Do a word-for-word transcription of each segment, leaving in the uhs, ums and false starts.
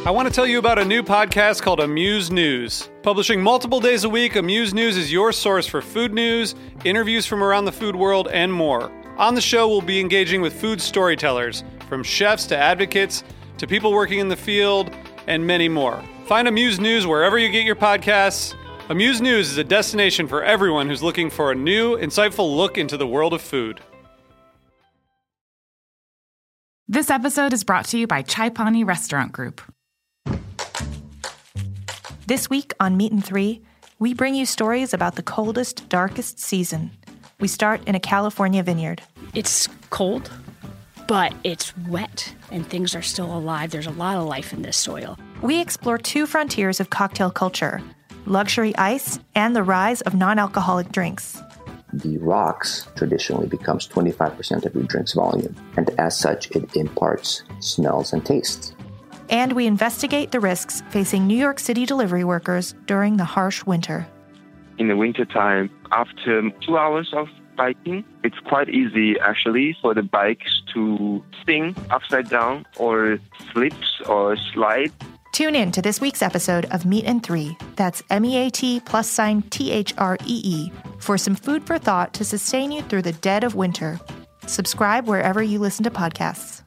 I want to tell you about a new podcast called Amuse News. Publishing multiple days a week, Amuse News is your source for food news, interviews from around the food world, and more. On the show, we'll be engaging with food storytellers, from chefs to advocates to people working in the field, and many more. Find Amuse News wherever you get your podcasts. Amuse News is a destination for everyone who's looking for a new, insightful look into the world of food. This episode is brought to you by Chai Pani Restaurant Group. This week on Meat and Three, we bring you stories about the coldest, darkest season. We start in a California vineyard. It's cold, but it's wet, and things are still alive. There's a lot of life in this soil. We explore two frontiers of cocktail culture, luxury ice and the rise of non-alcoholic drinks. The rocks traditionally becomes twenty-five percent of your drink's volume, and as such, it imparts smells and tastes. And we investigate the risks facing New York City delivery workers during the harsh winter. In the wintertime, after two hours of biking, it's quite easy actually for the bikes to spin upside down or slips or slide. Tune in to this week's episode of Meat and Three, that's M E A T plus sign T H R E E, for some food for thought to sustain you through the dead of winter. Subscribe wherever you listen to podcasts.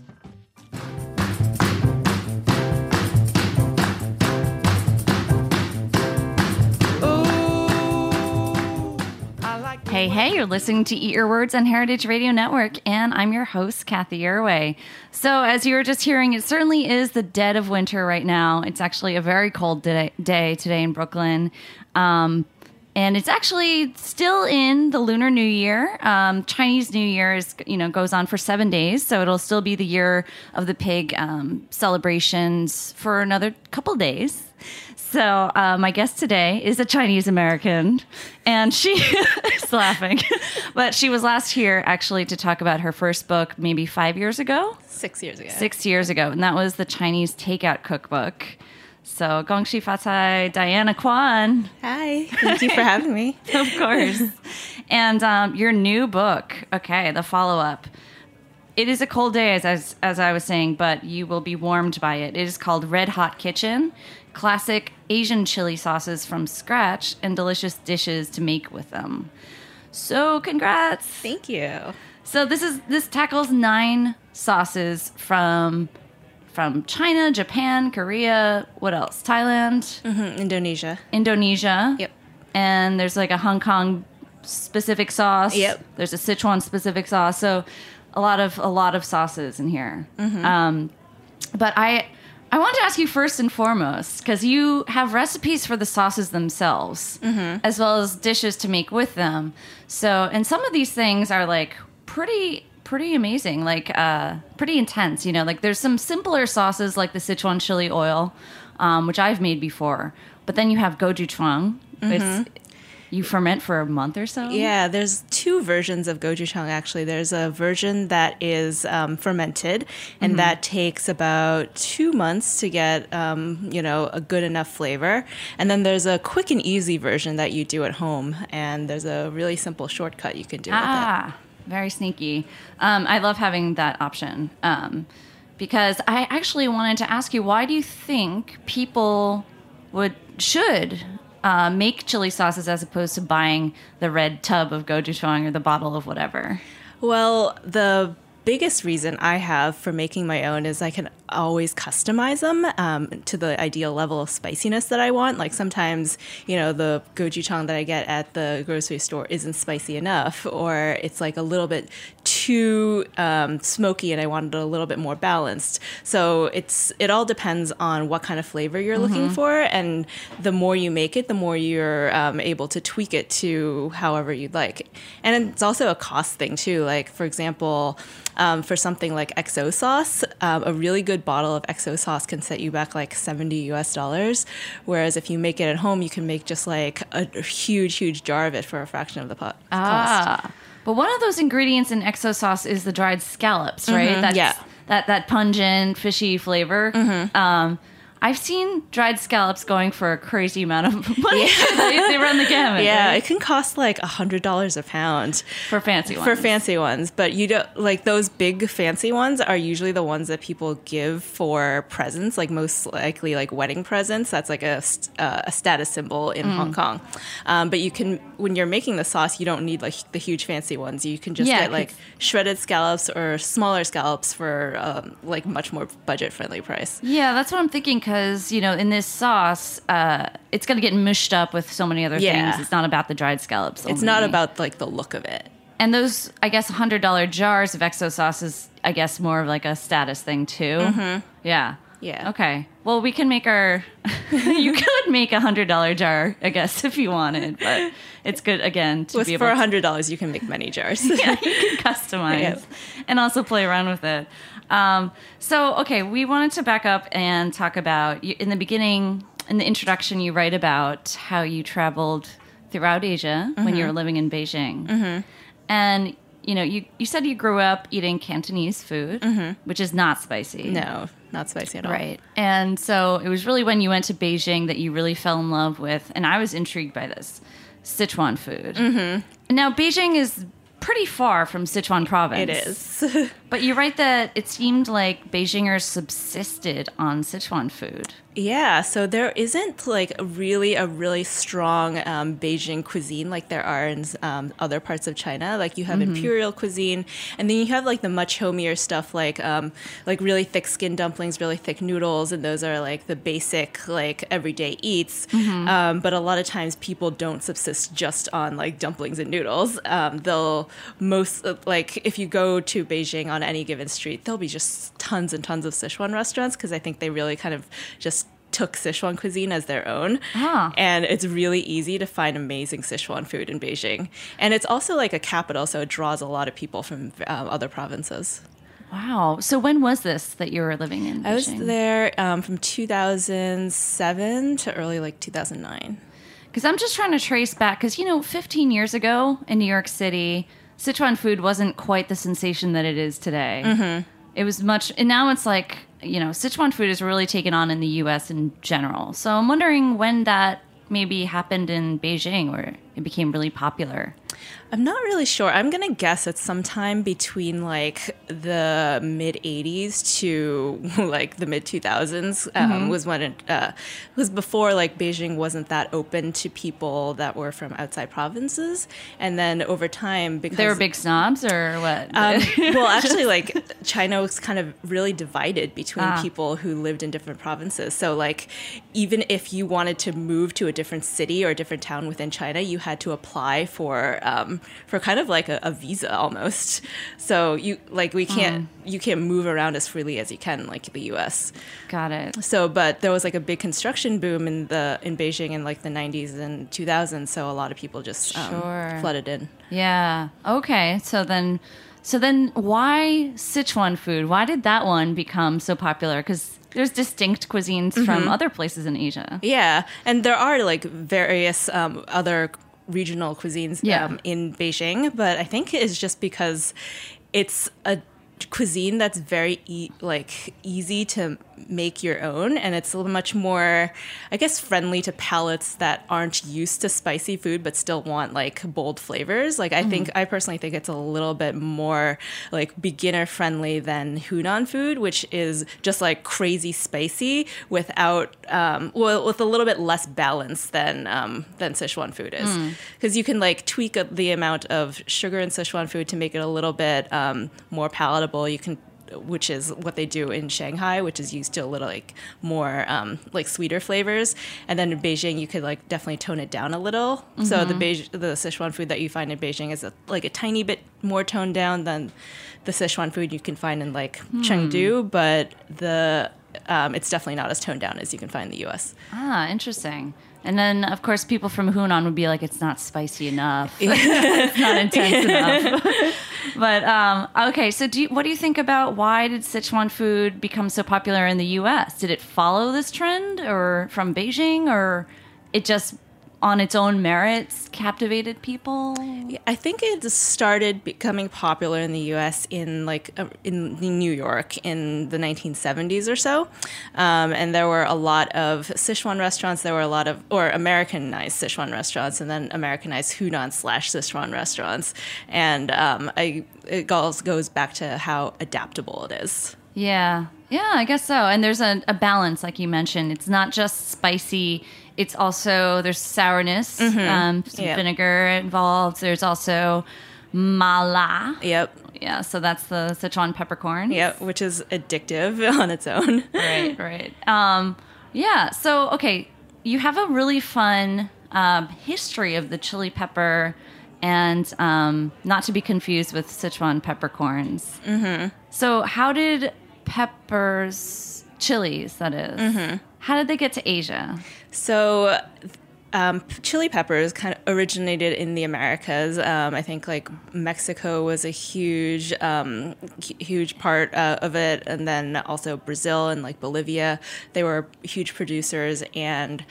Hey, hey, you're listening to Eat Your Words on Heritage Radio Network, and I'm your host, Kathy Irway. So as you were just hearing, it certainly is the dead of winter right now. It's actually a very cold day, day today in Brooklyn. Um, and it's actually still in the Lunar New Year. Um, Chinese New Year is, you know, goes on for seven days, so it'll still be the Year of the Pig um, celebrations for another couple days. So uh, my guest today is a Chinese American, and she is laughing. But she was last here, actually, to talk about her first book maybe five years ago? Six years ago. Six years ago, and that was the Chinese Takeout Cookbook. So Gongxi Fatai, Diana Quan. Hi, thank you for having me. Of course. And um, your new book, okay, the follow-up. It is a cold day, as, as as I was saying, but you will be warmed by it. It is called Red Hot Kitchen, Classic Asian Chili Sauces from Scratch and Delicious Dishes to Make with Them. So congrats. Thank you. So this is this tackles nine sauces from from China, Japan, Korea, what else? Thailand? Mm-hmm. Indonesia. Indonesia. Yep. And there's like a Hong Kong specific sauce. Yep. There's a Sichuan specific sauce. So a lot of a lot of sauces in here. Mm-hmm. Um, but I I want to ask you first and foremost, because you have recipes for the sauces themselves, mm-hmm. as well as dishes to make with them. So, and some of these things are like pretty pretty amazing, like uh, pretty intense. You know, like there's some simpler sauces like the Sichuan chili oil, um, which I've made before. But then you have gochujang. Mm-hmm. It's You ferment for a month or so? Yeah, there's two versions of gochujang, actually. There's a version that is um, fermented, and mm-hmm. that takes about two months to get, um, you know, a good enough flavor. And then there's a quick and easy version that you do at home, and there's a really simple shortcut you can do ah, with it. Ah, very sneaky. Um, I love having that option, um, because I actually wanted to ask you, why do you think people would should... Uh, make chili sauces as opposed to buying the red tub of gochujang or the bottle of whatever? Well, the biggest reason I have for making my own is I can always customize them um, to the ideal level of spiciness that I want. Like sometimes, you know, the gochujang that I get at the grocery store isn't spicy enough, or it's like a little bit too um, smoky and I wanted it a little bit more balanced. So it's it all depends on what kind of flavor you're mm-hmm. looking for, and the more you make it, the more you're um, able to tweak it to however you'd like. And it's also a cost thing too. Like, for example, um, for something like X O sauce, um, a really good bottle of X O sauce can set you back like seventy U S dollars. Whereas if you make it at home, you can make just like a, a huge, huge jar of it for a fraction of the po- ah. cost. But one of those ingredients in X O sauce is the dried scallops, right? Mm-hmm, That's, yeah. That, that pungent, fishy flavor. Mm-hmm. Um, I've seen dried scallops going for a crazy amount of money. Yeah. they, they run the gamut. Yeah, right? it can cost like a hundred dollars a pound For fancy ones. for fancy ones. But you don't like those big fancy ones are usually the ones that people give for presents, like most likely like wedding presents. That's like a st- uh, a status symbol in Mm. Hong Kong. Um, but you can when you're making the sauce, you don't need like the huge fancy ones. You can just Yeah, get like 'cause- shredded scallops or smaller scallops for um, like much more budget friendly price. Yeah, that's what I'm thinking because, you know, in this sauce, uh, it's going to get mushed up with so many other Yeah. things. It's not about the dried scallops. It's only. not about like the look of it. And those, I guess, one hundred dollars jars of Exo sauce is, I guess, more of like a status thing too. Mm-hmm. Yeah. Yeah. Okay. Well, we can make our. You could make a one hundred dollars jar, I guess, if you wanted, but it's good again to With, be for able one hundred dollars, you can make many jars. to yeah, you can customize Yeah. and also play around with it. Um, so, okay, we wanted to back up and talk about you- in the beginning, in the introduction, you write about how you traveled throughout Asia when you were living in Beijing. Mm-hmm. And, you know, you, you said you grew up eating Cantonese food, which is not spicy. No, not spicy at all. Right. And so it was really when you went to Beijing that you really fell in love with, and I was intrigued by this, Sichuan food. Mm-hmm. Now, Beijing is pretty far from Sichuan province. It is. But you write that it seemed like Beijingers subsisted on Sichuan food. Yeah, so there isn't like really a really strong um, Beijing cuisine like there are in um, other parts of China. Like you have Mm-hmm. imperial cuisine, and then you have like the much homier stuff like um, like really thick skin dumplings, really thick noodles, and those are like the basic like everyday eats. Mm-hmm. Um, but a lot of times people don't subsist just on like dumplings and noodles. Um, they'll most like if you go to Beijing on any given street, there'll be just tons and tons of Sichuan restaurants because I think they really kind of just took Sichuan cuisine as their own. Ah. And it's really easy to find amazing Sichuan food in Beijing. And it's also like a capital, so it draws a lot of people from um, other provinces. Wow. So when was this that you were living in Beijing? I was there um, from two thousand seven to early like two thousand nine. Because I'm just trying to trace back, because, you know, fifteen years ago in New York City, Sichuan food wasn't quite the sensation that it is today. Mm-hmm. It was much, and now it's like, you know, Sichuan food is really taken on in the U S in general. So I'm wondering when that maybe happened in Beijing, where it became really popular. I'm not really sure. I'm going to guess it's sometime between like the mid eighties to like the mid two thousands um, Mm-hmm. was when it uh, was before like Beijing wasn't that open to people that were from outside provinces. And then over time, because They were big snobs or what? Um, well, actually, like China was kind of really divided between Ah. people who lived in different provinces. So, like, even if you wanted to move to a different city or a different town within China, you had to apply for um, for kind of like a, a visa almost. So you like we can't you can't move around as freely as you can like the U S. Got it. So, but there was like a big construction boom in the in Beijing in like the nineties and two thousands. So a lot of people just um, Sure. flooded in. Yeah. Okay. So then, so then, why Sichuan food? Why did that one become so popular? Because there's distinct cuisines from other places in Asia. Yeah, and there are like various um, other regional cuisines Yeah. um, in Beijing, but I think it's just because it's a cuisine that's very e- like easy to make your own, and it's a little much more, I guess, friendly to palates that aren't used to spicy food but still want like bold flavors. Like I think I personally think it's a little bit more like beginner friendly than Hunan food, which is just like crazy spicy without um, well with a little bit less balance than um, than Sichuan food is, because you can like tweak a, the amount of sugar in Sichuan food to make it a little bit um, more palatable. You can, which is what they do in Shanghai, which is used to a little like more um, like sweeter flavors. And then in Beijing, you could like definitely tone it down a little. So the Beij- the Sichuan food that you find in Beijing is a, like a tiny bit more toned down than the Sichuan food you can find in like Chengdu, but the um, it's definitely not as toned down as you can find in the U S. Ah, interesting. And then, of course, people from Hunan would be like, it's not spicy enough. It's not intense enough. But, um, okay, so do you, what do you think about why did Sichuan food become so popular in the U S? Did it follow this trend or from Beijing, or it just on its own merits captivated people? I think it started becoming popular in the U S in like uh, in New York in the nineteen seventies or so, um, and there were a lot of Sichuan restaurants. There were a lot of or Americanized Sichuan restaurants, and then Americanized Hunan slash Sichuan restaurants, and um, I, it goes goes back to how adaptable it is. Yeah, yeah, I guess so. And there's a, a balance, like you mentioned. It's not just spicy. It's also, there's sourness, mm-hmm. um, some yep. vinegar involved. There's also mala. Yep. Yeah, so that's the Sichuan peppercorn. Yep, which is addictive on its own. Right, right. Um, yeah, so, okay, you have a really fun um, history of the chili pepper, and um, not to be confused with Sichuan peppercorns. Mm-hmm. So how did peppers, chilies, that is, mm-hmm. how did they get to Asia? So um, chili peppers kind of originated in the Americas. Um, I think like Mexico was a huge, um, huge part uh, of it. And then also Brazil and like Bolivia, they were huge producers. And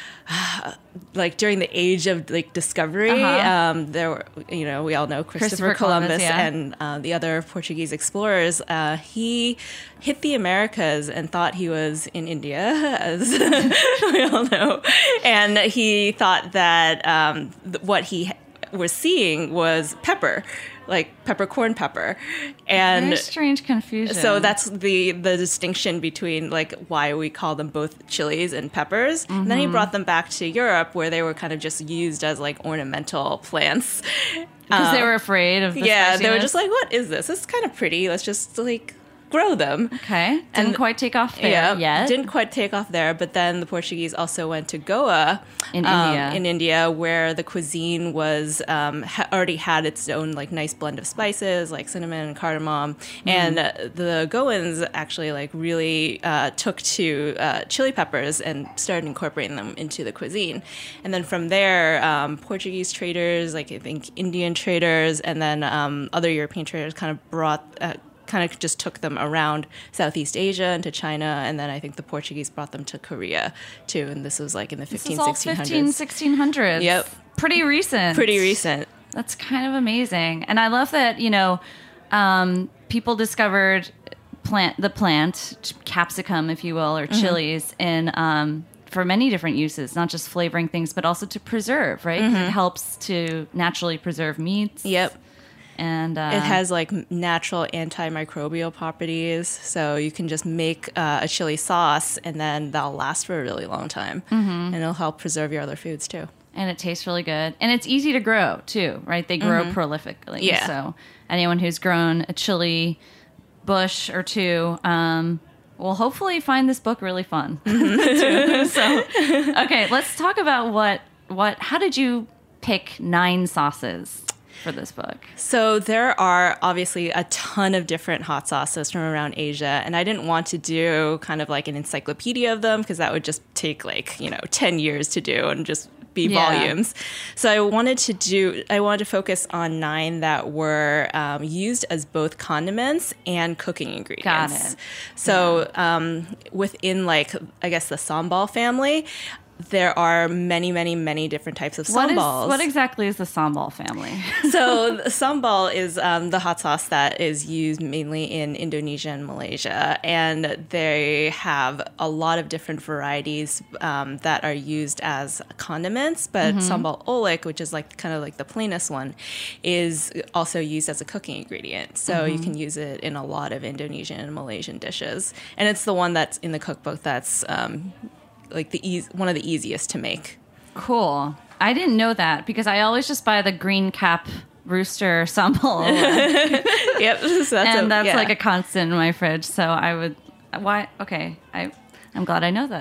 Uh, like during the age of like discovery, uh-huh. um, there were, you know, we all know Christopher, Christopher Columbus, Columbus yeah. and uh, the other Portuguese explorers. Uh, he hit the Americas and thought he was in India, as we all know, and he thought that um, th- what he was seeing was pepper. Like peppercorn pepper, and very strange confusion. So that's the the distinction between like why we call them both chilies and peppers. Mm-hmm. And then he brought them back to Europe, where they were kind of just used as like ornamental plants because um, they were afraid of the yeah. spiciness. They were just like, what is this? This is kind of pretty. Let's just like grow them. Okay, didn't and, quite take off there yeah, yet. Didn't quite take off there, but then the Portuguese also went to Goa in um, India, in India, where the cuisine was um, ha- already had its own like nice blend of spices like cinnamon and cardamom, mm-hmm. and uh, the Goans actually like really uh, took to uh, chili peppers and started incorporating them into the cuisine, and then from there, um, Portuguese traders, like I think Indian traders, and then um, other European traders kind of brought. Uh, kind of just took them around Southeast Asia into China, and then I think the Portuguese brought them to Korea too, and this was like in the fifteen, sixteen hundreds. fifteen, sixteen hundreds. Yep. Pretty recent. Pretty recent. That's kind of amazing. And I love that, you know, um, people discovered plant the plant, capsicum, if you will, or chilies, mm-hmm. in um, for many different uses, not just flavoring things, but also to preserve, right? Mm-hmm. It helps to naturally preserve meats. Yep. And uh, it has like natural antimicrobial properties, so you can just make uh, a chili sauce, and then that'll last for a really long time, mm-hmm. and it'll help preserve your other foods too. And it tastes really good, and it's easy to grow too, right? They grow mm-hmm. prolifically. Yeah. So anyone who's grown a chili bush or two um, will hopefully find this book really fun. Mm-hmm. So, okay, let's talk about what what. How did you pick nine sauces for this book? So there are obviously a ton of different hot sauces from around Asia, and I didn't want to do kind of like an encyclopedia of them because that would just take like, you know, ten years to do and just be Yeah. volumes. So I wanted to do, I wanted to focus on nine that were um, used as both condiments and cooking ingredients. Got it. So um, within like, I guess the sambal family, there are many, many, many different types of What, is, sambals. what exactly is the sambal family? So sambal is um, the hot sauce that is used mainly in Indonesia and Malaysia, and they have a lot of different varieties um, that are used as condiments. But mm-hmm. sambal olik, which is like kind of like the plainest one, is also used as a cooking ingredient. So mm-hmm. you can use it in a lot of Indonesian and Malaysian dishes, and it's the one that's in the cookbook that's um, like the e- one of the easiest to make. Cool. I didn't know that because I always just buy the green cap rooster sambal. Yep. So that's and a, that's yeah. like a constant in my fridge. So I would, why? Okay. I, I'm glad I know that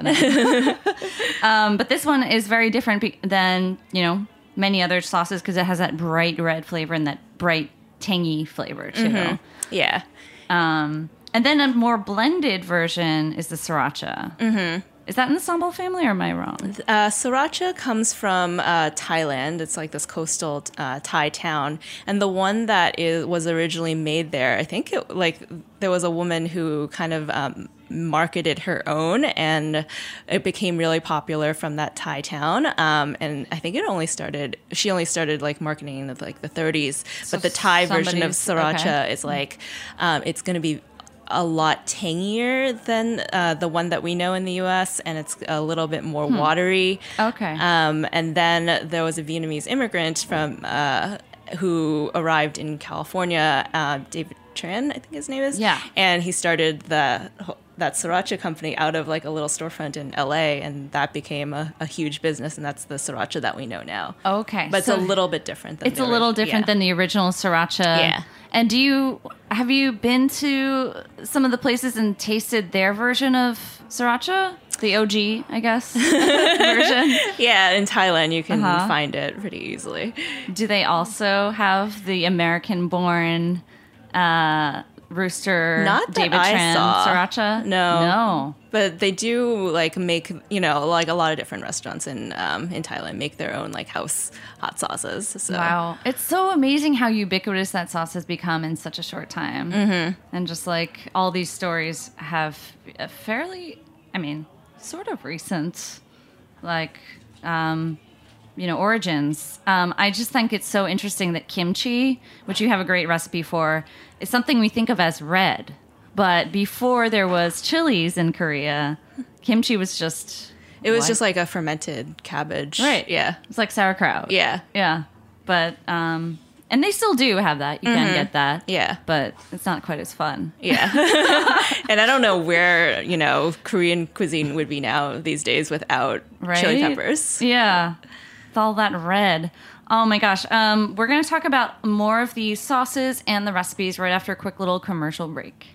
now. um, but this one is very different be- than, you know, many other sauces because it has that bright red flavor and that bright tangy flavor too. Mm-hmm. Yeah. Um, and then a more blended version is the sriracha. Mm-hmm. Is that in the sambal family, or am I wrong? Uh, sriracha comes from uh, Thailand. It's like this coastal uh, Thai town, and the one that is was originally made there, I think it like there was a woman who kind of um, marketed her own, and it became really popular from that Thai town. Um, and I think it only started, she only started like marketing in the, like the thirties, So but the Thai version of somebody's- sriracha okay. is like, um, it's going to be a lot tangier than uh, the one that we know in the U S, and it's a little bit more Hmm. watery. Okay. Um, and then there was a Vietnamese immigrant from uh, who arrived in California, uh, David Tran, I think his name is. Yeah. And he started the that sriracha company out of like a little storefront in L A, and that became a, a huge business, and that's the sriracha that we know now. Okay. But so it's a little bit different. Than It's the a little orig- different yeah. than the original sriracha. Yeah. And do you have you been to some of the places and tasted their version of sriracha? The O G, I guess, version. Yeah, in Thailand you can Uh-huh. find it pretty easily. Do they also have the American-born uh, rooster Not that David I Tran saw. sriracha? No. No. But they do like make, you know, like a lot of different restaurants in um, in Thailand make their own like house hot sauces. So Wow. It's so amazing how ubiquitous that sauce has become in such a short time. Mm-hmm. And just like all these stories have a fairly, I mean, sort of recent, like, um, you know, origins. Um, I just think it's so interesting that kimchi, which you have a great recipe for, is something we think of as red. But before there was chilies in Korea, kimchi was just... it was white. just like a fermented cabbage. Right. Yeah. It's like sauerkraut. Yeah. Yeah. But, um, and they still do have that. You can get that. Yeah. But it's not quite as fun. Yeah. And I don't know where, you know, Korean cuisine would be now these days without Right? chili peppers. Yeah. With all that red. Oh my gosh. Um, we're going to talk about more of these sauces and the recipes right after a quick little commercial break.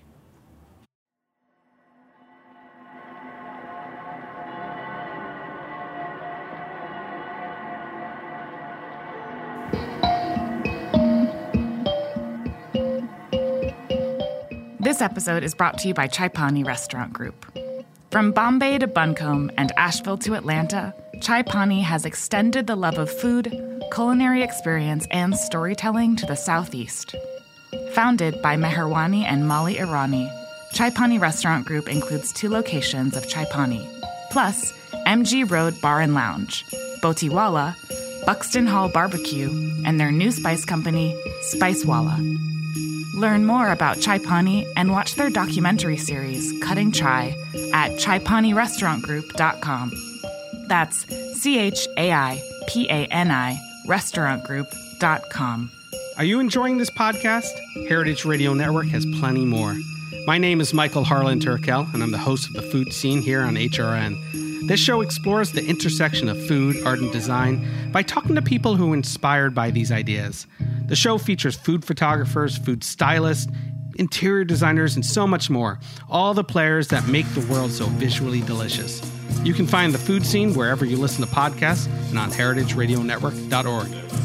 This episode is brought to you by Chai Pani Restaurant Group. From Bombay to Buncombe and Asheville to Atlanta, Chai Pani has extended the love of food, culinary experience, and storytelling to the Southeast. Founded by Meherwani and Molly Irani, Chai Pani Restaurant Group includes two locations of Chai Pani, plus M G Road Bar and Lounge, Botiwala, Buxton Hall Barbecue, and their new spice company, Spicewala. Learn more about Chai Pani and watch their documentary series, Cutting Chai, at chai pani restaurant group dot com. That's C H A I P A N I restaurant group dot com. Are you enjoying this podcast? Heritage Radio Network has plenty more. My name is Michael Harlan Turkel, and I'm the host of The Food Scene here on H R N. This show explores the intersection of food, art, and design by talking to people who are inspired by these ideas. The show features food photographers, food stylists, interior designers, and so much more. All the players that make the world so visually delicious. You can find The Food Scene wherever you listen to podcasts and on heritage radio network dot org.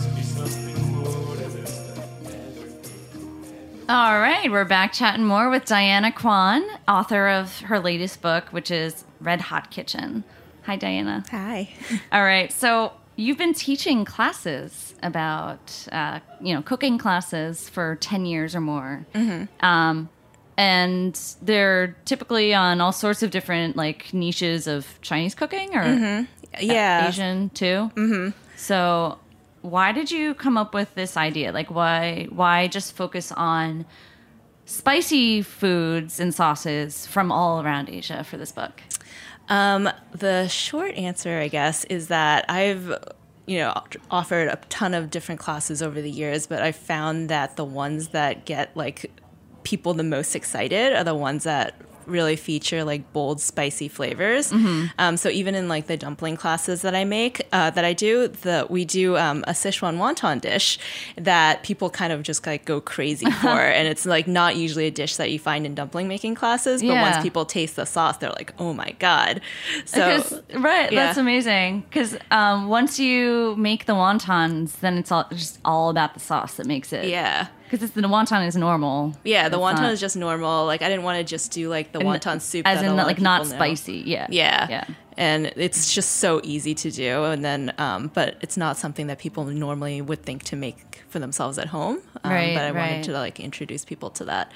All right, we're back chatting more with Diana Kwan, author of her latest book, which is Red Hot Kitchen. Hi, Diana. Hi. All right, so you've been teaching classes about, uh, you know, cooking classes for ten years or more. Mm-hmm. Um, and they're typically on all sorts of different, like, niches of Chinese cooking or Mm-hmm. Yeah. Asian, too. Mm-hmm. So why did you come up with this idea? Like, why why just focus on spicy foods and sauces from all around Asia for this book? Um, the short answer, I guess, is that I've, you know, offered a ton of different classes over the years, but I found that the ones that get like people the most excited are the ones that really feature like bold, spicy flavors. Mm-hmm. Um, so even in like the dumpling classes that I make, uh, that I do, the we do um, a Sichuan wonton dish that people kind of just like go crazy for, and it's like not usually a dish that you find in dumpling making classes. But Yeah. once people taste the sauce, they're like, "Oh my god!" So 'Cause- right, yeah. that's amazing. Because um, once you make the wontons, then it's all just all about the sauce that makes it. yeah. Because the wonton is normal. Yeah, the It's wonton not- is just normal. Like I didn't want to just do like the and- wonton soup, as that in a lot like of not people know. spicy. Yeah, Yeah, yeah. and it's just so easy to do. And then, um, but it's not something that people normally would think to make for themselves at home. Um, Right, but I right. wanted to like introduce people to that.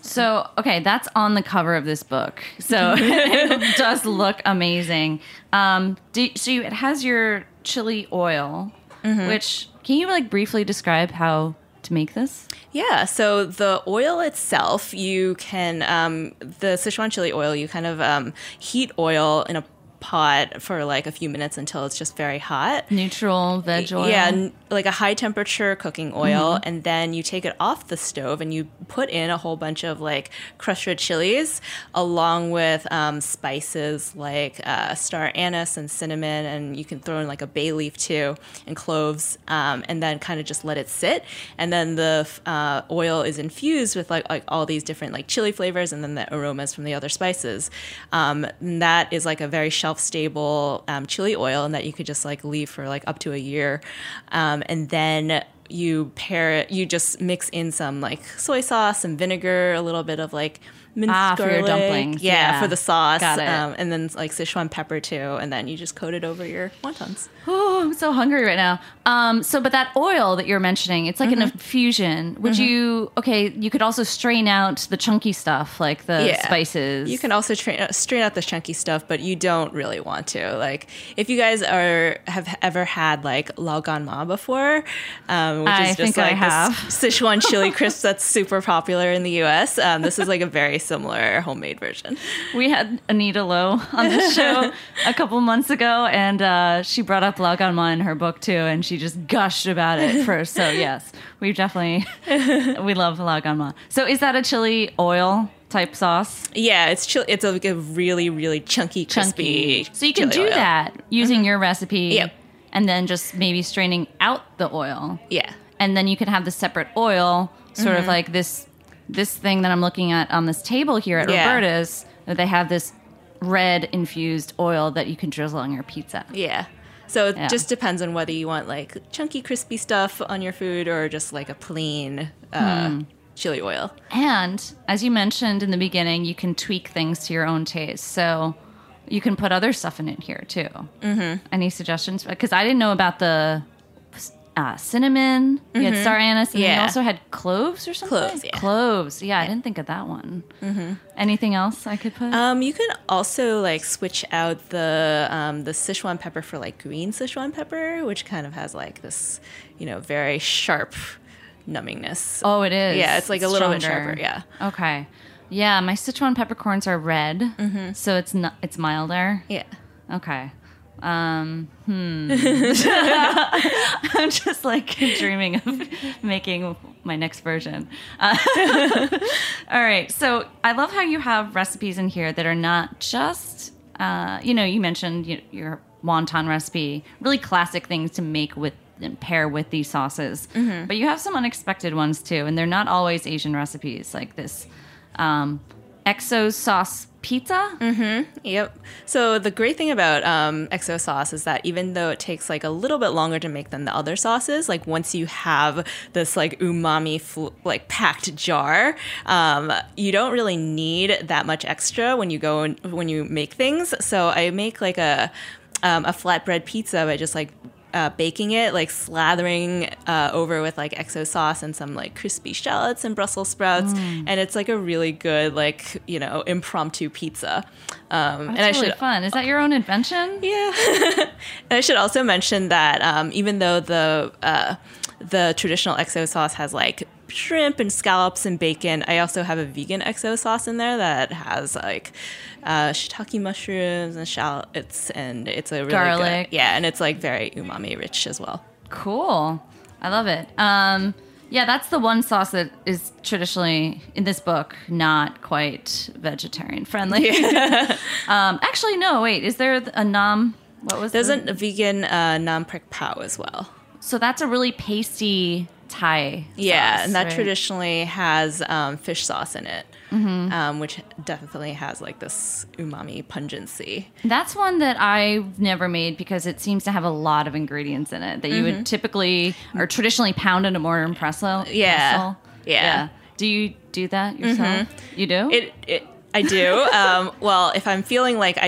So, okay, that's on the cover of this book. So it does look amazing. Um, do, so you, it has your chili oil, mm-hmm. which, can you like briefly describe how to make this? Yeah, so the oil itself, you can, um, the Sichuan chili oil, you kind of um, heat oil in a pot for like a few minutes until it's just very hot. Neutral veg oil? Yeah, n- like a high temperature cooking oil. Mm-hmm. And then you take it off the stove and you put in a whole bunch of like crushed red chilies along with um, spices like uh, star anise and cinnamon. And you can throw in like a bay leaf too and cloves, um, and then kind of just let it sit. And then the uh, oil is infused with like, like all these different like chili flavors and then the aromas from the other spices. Um, and that is like a very shelf stable um, chili oil, and that you could just like leave for like up to a year. Um, and then you pair it, you just mix in some like soy sauce, some vinegar, a little bit of like minced ah, garlic. for your dumplings. Yeah, yeah. for the sauce. Got it. Um, and then like Sichuan pepper too. And then you just coat it over your wontons. Oh, I'm so hungry right now. Um, so, but that oil that you're mentioning, it's like mm-hmm. an infusion. Would mm-hmm. you, okay, you could also strain out the chunky stuff, like the yeah. spices. You can also tra- strain out the chunky stuff, but you don't really want to. Like, if you guys are have ever had like lao gan ma before, um, which I is just think I like have. this Sichuan chili crisp that's super popular in the U S, um, this is like a very similar homemade version. We had Anita Lowe on the show a couple months ago, and uh, she brought up lao gan ma in her book too, and she just gushed about it first. So yes, we definitely we love lao gan ma. So is that a chili oil type sauce? Yeah, it's chili. It's a, like a really really chunky, crispy. Chunky. So you can do oil. that using mm-hmm. your recipe, yep. and then just maybe straining out the oil. Yeah, and then you can have the separate oil, sort mm-hmm. of like this this thing that I'm looking at on this table here at yeah. Roberta's. That they have this red infused oil that you can drizzle on your pizza. Yeah. So it yeah. just depends on whether you want like chunky, crispy stuff on your food or just like a plain uh, hmm. chili oil. And as you mentioned in the beginning, you can tweak things to your own taste. So you can put other stuff in it here too. Mm-hmm. Any suggestions? Because I didn't know about the uh, cinnamon. Mm-hmm. You had star anise, and yeah. then you also had cloves or something? Cloves, yeah. Cloves. Yeah, I didn't think of that one. Mm-hmm. Anything else I could put? Um, you can also like switch out the um, the Sichuan pepper for like green Sichuan pepper, which kind of has like this, you know, very sharp numbingness. Oh, it is. Yeah, it's like it's a little stronger. bit sharper. Yeah. Okay. Yeah, my Sichuan peppercorns are red, mm-hmm. so it's not it's milder. Yeah. Okay. Um, hmm. I'm just like dreaming of making my next version. Uh, all right. So I love how you have recipes in here that are not just, uh, you know, you mentioned you, your wonton recipe, really classic things to make with and pair with these sauces. Mm-hmm. But you have some unexpected ones too, and they're not always Asian recipes like this um, Exo sauce pizza. Mm-hmm. Yep. So the great thing about um, Exo sauce is that even though it takes like a little bit longer to make than the other sauces, like once you have this like umami fl- like packed jar, um, you don't really need that much extra when you go and when you make things. So I make like a um, a flatbread pizza by just like Uh, baking it, like slathering uh, over with like Exo sauce and some like crispy shallots and Brussels sprouts, mm. and it's like a really good like you know impromptu pizza. Um, That's and I really should, fun. Is that your own invention? Yeah. And I should also mention that um, even though the uh, the traditional Exo sauce has like shrimp and scallops and bacon, I also have a vegan Exo sauce in there that has like uh, shiitake mushrooms and shallots, and it's a really garlic. Good, yeah, and it's like very umami rich as well. Cool. I love it. Um, yeah, that's the one sauce that is traditionally in this book not quite vegetarian friendly. Yeah. um, actually, no. Wait, is there a nam? What was there's the... a vegan uh, nam prek pao as well. So that's a really pasty Thai yeah, sauce, and that right? traditionally has um, fish sauce in it, mm-hmm. um, which definitely has like this umami pungency. That's one that I've never made because it seems to have a lot of ingredients in it that you mm-hmm. would typically or traditionally pound in a mortar and pestle. Yeah. yeah, yeah. Do you do that yourself? Mm-hmm. You do? It, it I do. um, well, if I'm feeling like I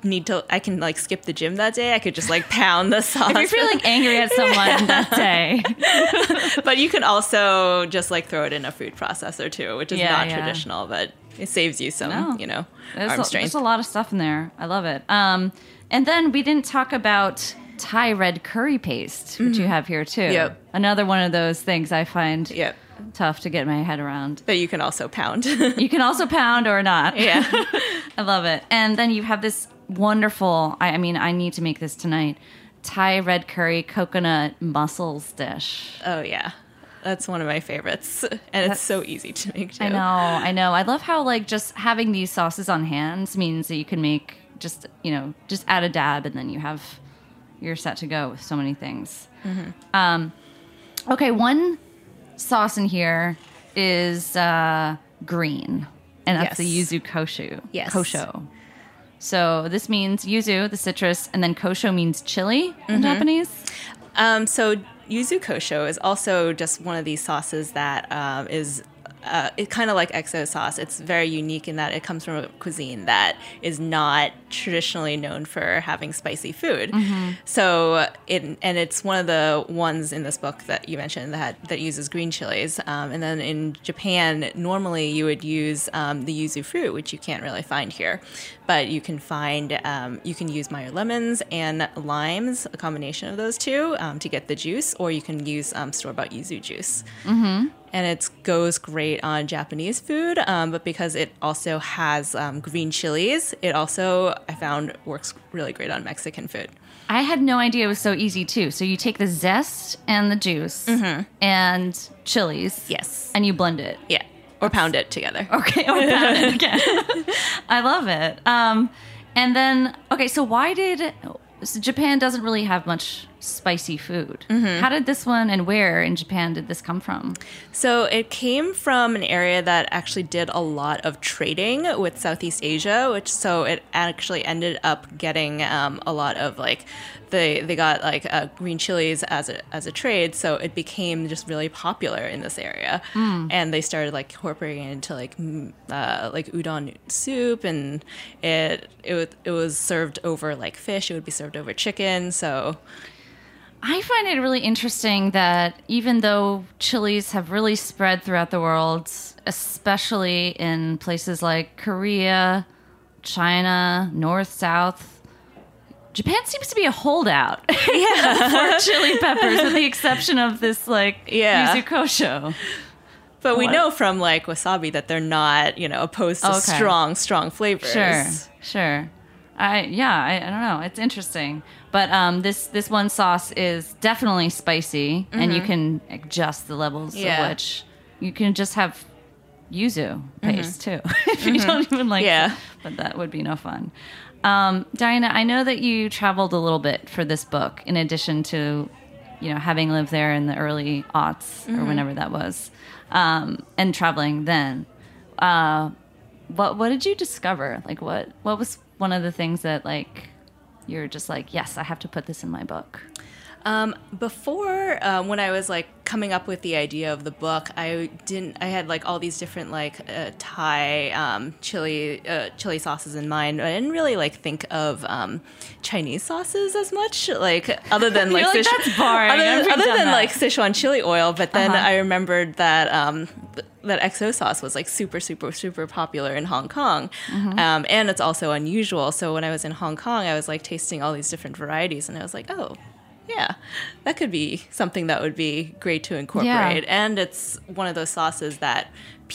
need to, I can like skip the gym that day. I could just like pound the sauce. If you're feeling angry at someone that day. But you can also just like throw it in a food processor too, which is Yeah, not yeah. traditional, but it saves you some, No. you know, There's arm a, strength. there's a lot of stuff in there. I love it. Um, and then we didn't talk about Thai red curry paste, which you have here too. Yep. Another one of those things I find Yep. tough to get my head around. That you can also pound. You can also pound or not. Yeah. I love it. And then you have this wonderful, I, I mean, I need to make this tonight, Thai red curry coconut mussels dish. Oh, yeah. That's one of my favorites. And That's- it's so easy to make too. I know, I know. I love how like just having these sauces on hand means that you can make just, you know, just add a dab and then you have, you're set to go with so many things. Mm-hmm. Um, okay, one sauce in here is uh, green, and that's Yes. the yuzu kosho. Yes. Kosho. So this means yuzu, the citrus, and then kosho means chili in Mm-hmm. Japanese. Um, so yuzu kosho is also just one of these sauces that um, is uh, it kind of like X O sauce. It's very unique in that it comes from a cuisine that is not traditionally known for having spicy food. So it and it's one of the ones in this book that you mentioned that that uses green chilies. Um, and then in Japan, normally you would use um, the yuzu fruit, which you can't really find here, but you can find um, you can use Meyer lemons and limes, a combination of those two, um, to get the juice, or you can use um, store-bought yuzu juice. Mm-hmm. And it goes great on Japanese food, um, but because it also has um, green chilies, it also, I found, works really great on Mexican food. I had no idea it was so easy too. So you take the zest and the juice and chilies. Yes. And you blend it. Yeah. Or pound it together. Okay, or pound it again. I love it. Um, and then, okay, so why did so Japan doesn't really have much spicy food? How did this one and where in Japan did this come from? So it came from an area that actually did a lot of trading with Southeast Asia, which so it actually ended up getting um, a lot of like they they got like uh, green chilies as a as a trade, so it became just really popular in this area, and they started like incorporating it into like mm, uh, like udon soup, and it it was, it was served over like fish. It would be served over chicken, so. I find it really interesting that even though chilies have really spread throughout the world, especially in places like Korea, China, North, South, Japan seems to be a holdout for chili peppers, with the exception of this like Yeah. yuzu kosho. But we What? know from like wasabi that they're not, you know, opposed to Okay. strong, strong flavors. Sure, sure. I yeah, I, I don't know. It's interesting, but um, this this one sauce is definitely spicy, and you can adjust the levels Yeah. of which you can just have yuzu paste too if you don't even like. Yeah. it, but that would be no fun. Um, Diana, I know that you traveled a little bit for this book, in addition to, you know, having lived there in the early aughts or whenever that was, um, and traveling then. Uh, what what did you discover? Like, what what was one of the things that like you're just like, yes, I have to put this in my book? Um, before, um, when I was like coming up with the idea of the book, I didn't. I had like all these different like uh, Thai um, chili uh, chili sauces in mind. But I didn't really like think of um, Chinese sauces as much. Like other than like, You're like, Sichu- that's boring. other, I've other done than that. like Sichuan chili oil. But then Uh-huh. I remembered that. Um, th- that X O sauce was like super, super, super popular in Hong Kong. Mm-hmm. Um, and it's also unusual. So when I was in Hong Kong, I was like tasting all these different varieties, and I was like, oh, yeah, that could be something that would be great to incorporate. And it's one of those sauces that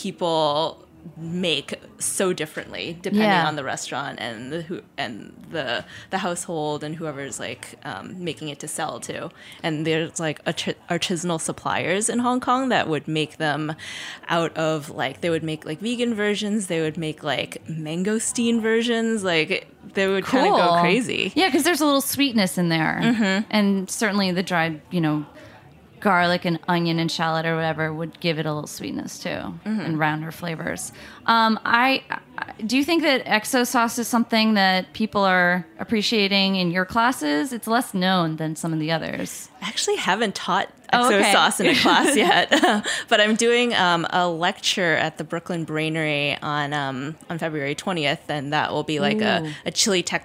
people make so differently depending Yeah. on the restaurant and the who and the the household and whoever's like um, making it to sell to. And there's like arti- artisanal suppliers in Hong Kong that would make them out of like they would make like vegan versions. They would make like mangosteen versions. Like they would kind of go crazy. Yeah, because there's a little sweetness in there, and certainly the dried, you know, garlic and onion and shallot or whatever would give it a little sweetness too, and rounder flavors. Um, I I- do you think that X O sauce is something that people are appreciating in your classes? It's less known than some of the others. I actually haven't taught Oh, X O okay. sauce in a class yet, but I'm doing um, a lecture at the Brooklyn Brainery on um, on February twentieth, and that will be like a, a chili tex-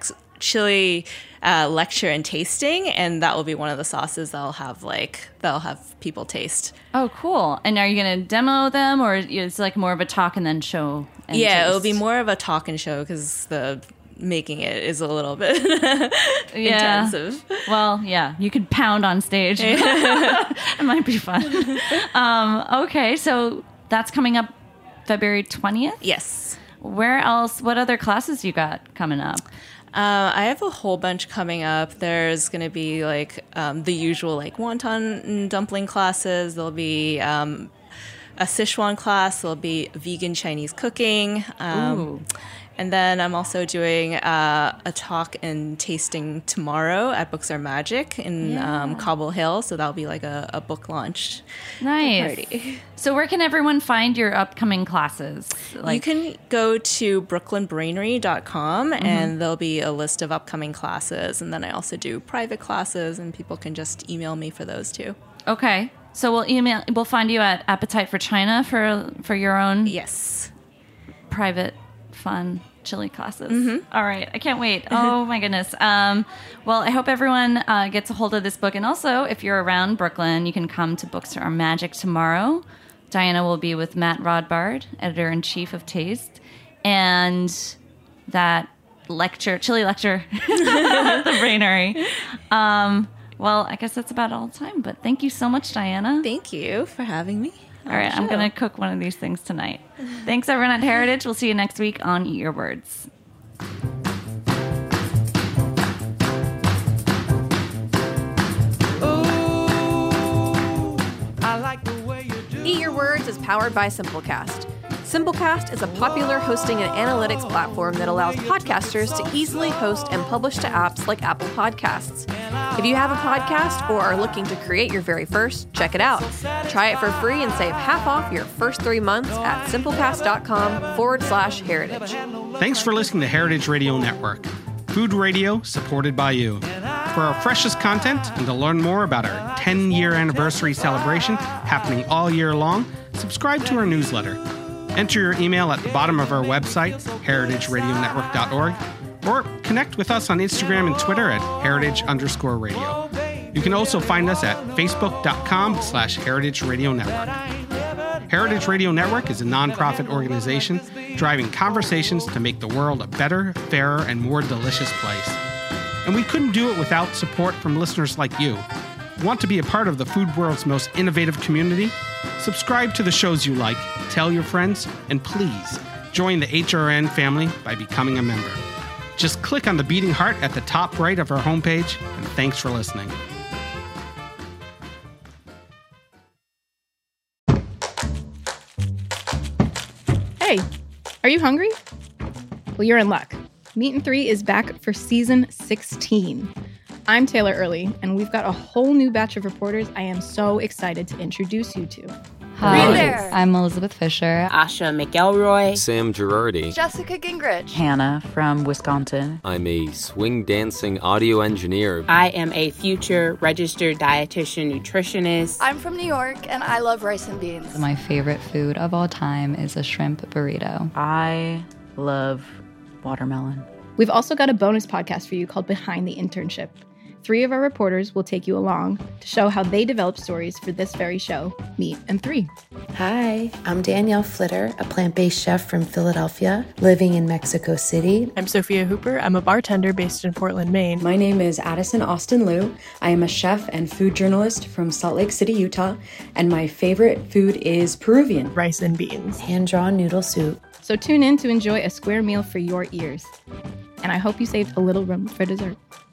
chili uh, lecture and tasting, and that will be one of the sauces that I'll have like that'll have people taste. Oh, cool! And are you going to demo them, or it's like more of a talk and then show? And yeah, taste? It'll be more of a talk and show because the making it is a little bit yeah. intensive. Well, yeah, you could pound on stage. It might be fun. Um, okay, so that's coming up February twentieth? Yes. Where else? What other classes you got coming up? Uh, I have a whole bunch coming up. There's going to be like um, the usual like wonton and dumpling classes. There'll be um, a Sichuan class. There'll be vegan Chinese cooking. Um, Ooh. And then I'm also doing uh, a talk and tasting tomorrow at Books Are Magic in Yeah. um, Cobble Hill. So that'll be like a, a book launch Nice. party. So where can everyone find your upcoming classes? You can go to brooklyn brainery dot com Mm-hmm. and there'll be a list of upcoming classes. And then I also do private classes, and people can just email me for those too. Okay. So we'll email. We'll find you at Appetite for China for for your own Yes. private, fun chili classes. Mm-hmm. All right. I can't wait. Oh my goodness. Um, well, I hope everyone uh, gets a hold of this book. And also, if you're around Brooklyn, you can come to Books Are Magic tomorrow. Diana will be with Matt Rodbard, editor-in-chief of Taste. And that lecture, chili lecture, the Brainery. Um, well, I guess that's about all the time. But thank you so much, Diana. Thank you for having me. All right, I'm going to cook one of these things tonight. Thanks, everyone at Heritage. We'll see you next week on Eat Your Words. Eat Your Words is powered by Simplecast. Simplecast is a popular hosting and analytics platform that allows podcasters to easily host and publish to apps like Apple Podcasts. If you have a podcast or are looking to create your very first, check it out. Try it for free and save half off your first three months at simplecast.com forward slash heritage. Thanks for listening to Heritage Radio Network, food radio supported by you. For our freshest content and to learn more about our ten-year anniversary celebration happening all year long, subscribe to our newsletter. Enter your email at the bottom of our website, heritage radio network dot org, or connect with us on Instagram and Twitter at heritage underscore radio. You can also find us at facebook.com slash heritage radio network. Heritage Radio Network is a nonprofit organization driving conversations to make the world a better, fairer, and more delicious place. And we couldn't do it without support from listeners like you. Want to be a part of the food world's most innovative community? Subscribe to the shows you like, tell your friends, and please join the H R N family by becoming a member. Just click on the beating heart at the top right of our homepage, and thanks for listening. Hey, are you hungry? Well, you're in luck. Meat and Three is back for season sixteen. I'm Taylor Early, and we've got a whole new batch of reporters I am so excited to introduce you to. Hi, there. I'm Elizabeth Fisher. Asha McElroy. Sam Girardi. Jessica Gingrich. Hannah from Wisconsin. I'm a swing dancing audio engineer. I am a future registered dietitian nutritionist. I'm from New York, and I love rice and beans. My favorite food of all time is a shrimp burrito. I love watermelon. We've also got a bonus podcast for you called Behind the Internship. Three of our reporters will take you along to show how they develop stories for this very show, Meat and Three. Hi, I'm Danielle Flitter, a plant-based chef from Philadelphia, living in Mexico City. I'm Sophia Hooper. I'm a bartender based in Portland, Maine. My name is Addison Austin Liu. I am a chef and food journalist from Salt Lake City, Utah, and my favorite food is Peruvian. Rice and beans. Hand-drawn noodle soup. So tune in to enjoy a square meal for your ears. And I hope you saved a little room for dessert.